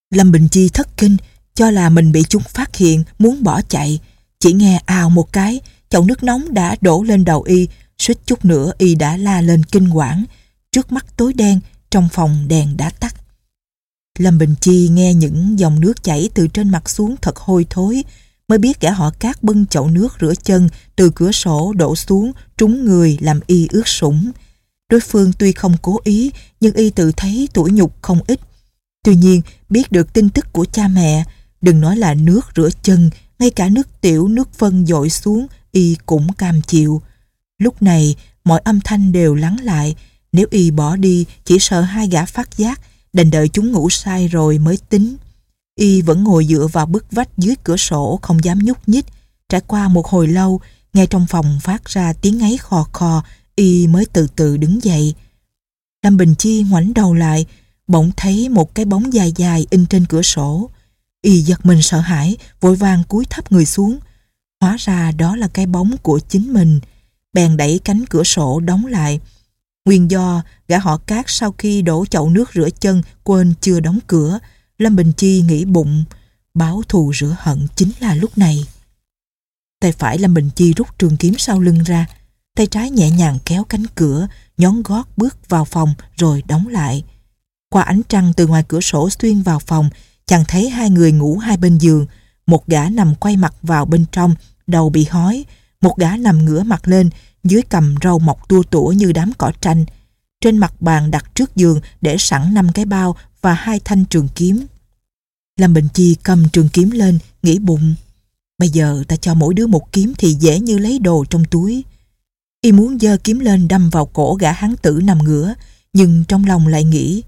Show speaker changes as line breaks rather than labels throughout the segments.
Lâm Bình Chi thất kinh, cho là mình bị chúng phát hiện, muốn bỏ chạy. Chỉ nghe ào một cái, chậu nước nóng đã đổ lên đầu y, suýt chút nữa y đã la lên kinh hoảng. Trước mắt tối đen, trong phòng đèn đã tắt. Lâm Bình Chi nghe những dòng nước chảy từ trên mặt xuống thật hôi thối, mới biết gã họ Cát bưng chậu nước rửa chân từ cửa sổ đổ xuống trúng người làm y ướt sũng. Đối phương tuy không cố ý, nhưng y tự thấy tủi nhục không ít. Tuy nhiên, biết được tin tức của cha mẹ, đừng nói là nước rửa chân, ngay cả nước tiểu, nước phân dội xuống, y cũng cam chịu. Lúc này, mọi âm thanh đều lắng lại. Nếu y bỏ đi, chỉ sợ hai gã phát giác, đành đợi chúng ngủ say rồi mới tính. Y vẫn ngồi dựa vào bức vách dưới cửa sổ, không dám nhúc nhích. Trải qua một hồi lâu, nghe trong phòng phát ra tiếng ngáy khò khò, y mới từ từ đứng dậy. Lâm Bình Chi ngoảnh đầu lại, bỗng thấy một cái bóng dài dài in trên cửa sổ. Y giật mình sợ hãi, vội vàng cúi thấp người xuống. Hóa ra đó là cái bóng của chính mình. Bèn đẩy cánh cửa sổ đóng lại. Nguyên do gã họ Cát sau khi đổ chậu nước rửa chân quên chưa đóng cửa. Lâm Bình Chi nghĩ bụng, báo thù rửa hận chính là lúc này. Tay phải Lâm Bình Chi rút trường kiếm sau lưng ra, tay trái nhẹ nhàng kéo cánh cửa, nhón gót bước vào phòng rồi đóng lại. Qua ánh trăng từ ngoài cửa sổ xuyên vào phòng, chàng thấy hai người ngủ hai bên giường. Một gã nằm quay mặt vào bên trong, đầu bị hói. Một gã nằm ngửa mặt lên, dưới cằm râu mọc tua tủa như đám cỏ tranh. Trên mặt bàn đặt trước giường để sẵn 5 cái bao và 2 thanh trường kiếm. Lâm Bình Chi cầm trường kiếm lên, nghĩ bụng, bây giờ ta cho mỗi đứa một kiếm thì dễ như lấy đồ trong túi. Y muốn giơ kiếm lên đâm vào cổ gã hán tử nằm ngửa, nhưng trong lòng lại nghĩ,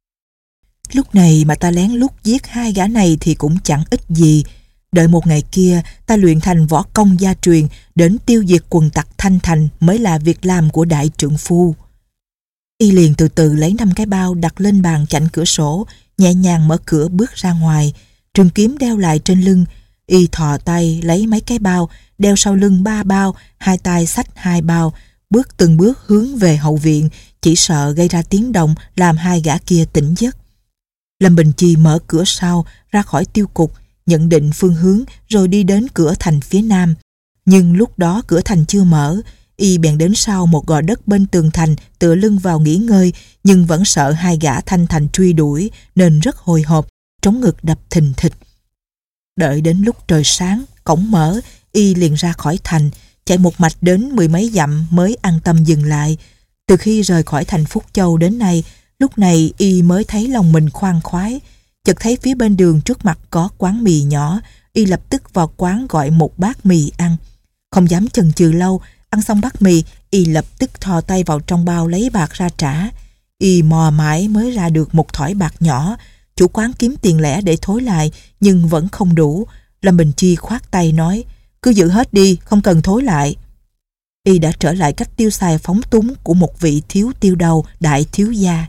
lúc này mà ta lén lút giết hai gã này thì cũng chẳng ích gì. Đợi một ngày kia ta luyện thành võ công gia truyền, đến tiêu diệt quần tặc Thanh Thành mới là việc làm của đại trượng phu. Y liền từ từ lấy 5 cái bao đặt lên bàn cạnh cửa sổ, nhẹ nhàng mở cửa bước ra ngoài. Trường kiếm đeo lại trên lưng. Y thò tay lấy mấy cái bao, đeo sau lưng 3 bao, hai tay xách 2 bao, bước từng bước hướng về hậu viện, chỉ sợ gây ra tiếng động làm hai gã kia tỉnh giấc. Lâm Bình Chi mở cửa sau ra khỏi tiêu cục, nhận định phương hướng rồi đi đến cửa thành phía nam. Nhưng lúc đó cửa thành chưa mở. Y bèn đến sau một gò đất bên tường thành, tựa lưng vào nghỉ ngơi, nhưng vẫn sợ hai gã Thanh Thành truy đuổi nên rất hồi hộp, trống ngực đập thình thịch. Đợi đến lúc trời sáng, cổng mở, Y liền ra khỏi thành, chạy một mạch đến 10 mấy dặm mới an tâm dừng lại. Từ khi rời khỏi thành Phúc Châu đến nay, lúc này Y mới thấy lòng mình khoan khoái. Chợt thấy phía bên đường trước mặt có quán mì nhỏ, Y lập tức vào quán gọi một bát mì ăn. Không dám chần chừ lâu, ăn xong bát mì, Y lập tức thò tay vào trong bao lấy bạc ra trả. Y mò mãi mới ra được một thỏi bạc nhỏ. Chủ quán kiếm tiền lẻ để thối lại, nhưng vẫn không đủ. Lâm Bình Chi khoát tay nói, cứ giữ hết đi, không cần thối lại. Y đã trở lại cách tiêu xài phóng túng của một vị thiếu tiêu đầu đại thiếu gia.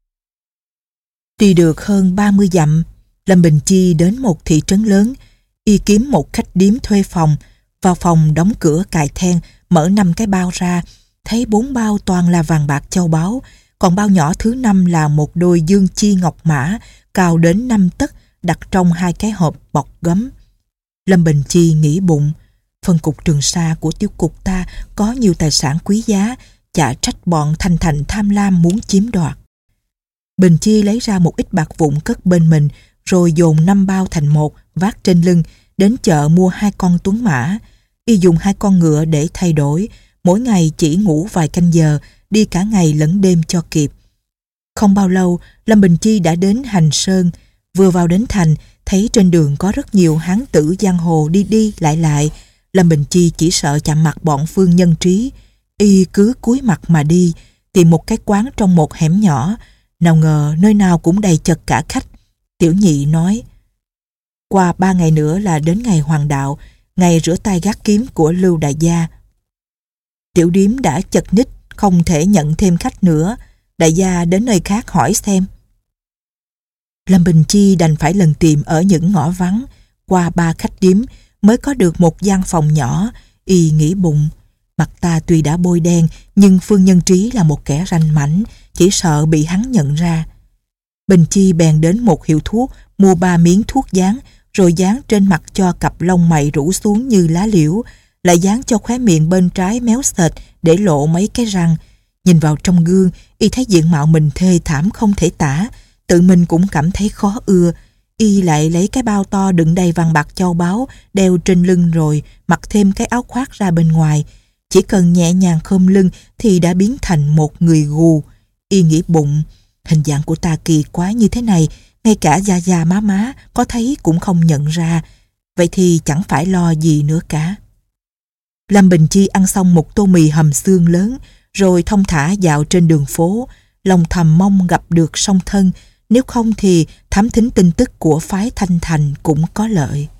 Đi được hơn 30 dặm, Lâm Bình Chi đến một thị trấn lớn. Y kiếm một khách điếm thuê phòng. Vào phòng đóng cửa cài then, mở 5 cái bao ra, thấy 4 bao toàn là vàng bạc châu báu, còn bao nhỏ thứ 5 là một đôi dương chi ngọc mã cao đến 5 tấc, đặt trong 2 cái hộp bọc gấm. Lâm Bình Chi nghĩ bụng, phân cục Trường Sa của tiêu cục ta có nhiều tài sản quý giá, chả trách bọn Thanh Thành tham lam muốn chiếm đoạt. Bình Chi lấy ra một ít bạc vụn cất bên mình, rồi dồn 5 bao thành một, vác trên lưng, đến chợ mua 2 con tuấn mã. Y dùng 2 con ngựa để thay đổi, mỗi ngày chỉ ngủ vài canh giờ, đi cả ngày lẫn đêm cho kịp. Không bao lâu, Lâm Bình Chi đã đến Hành Sơn. Vừa vào đến thành, thấy trên đường có rất nhiều hán tử giang hồ đi đi lại lại. Lâm Bình Chi chỉ sợ chạm mặt bọn Phương Nhân Trí. Y cứ cúi mặt mà đi, tìm một cái quán trong một hẻm nhỏ. Nào ngờ nơi nào cũng đầy chật cả khách. Tiểu nhị nói, qua 3 ngày nữa là đến ngày hoàng đạo, ngày rửa tay gác kiếm của Lưu đại gia. Tiểu điếm đã chật ních, không thể nhận thêm khách nữa. Đại gia đến nơi khác hỏi xem. Lâm Bình Chi đành phải lần tìm ở những ngõ vắng. Qua 3 khách điếm mới có được một gian phòng nhỏ. Y nghĩ bụng, mặt ta tuy đã bôi đen, nhưng Phương Nhân Trí là một kẻ ranh mãnh, chỉ sợ bị hắn nhận ra. Bình Chi bèn đến một hiệu thuốc mua 3 miếng thuốc dán, rồi dán trên mặt cho cặp lông mày rũ xuống như lá liễu, lại dán cho khóe miệng bên trái méo sệt để lộ mấy cái răng. Nhìn vào trong gương, y thấy diện mạo mình thê thảm không thể tả, tự mình cũng cảm thấy khó ưa. Y lại lấy cái bao to đựng đầy vàng bạc châu báu đeo trên lưng, rồi mặc thêm cái áo khoác ra bên ngoài. Chỉ cần nhẹ nhàng khom lưng thì đã biến thành một người gù. Y nghĩ bụng, hình dạng của ta kỳ quái như thế này, ngay cả da da má má có thấy cũng không nhận ra. Vậy thì chẳng phải lo gì nữa cả. Lâm Bình Chi ăn xong một tô mì hầm xương lớn, rồi thong thả dạo trên đường phố, lòng thầm mong gặp được song thân, nếu không thì thám thính tin tức của phái Thanh Thành cũng có lợi.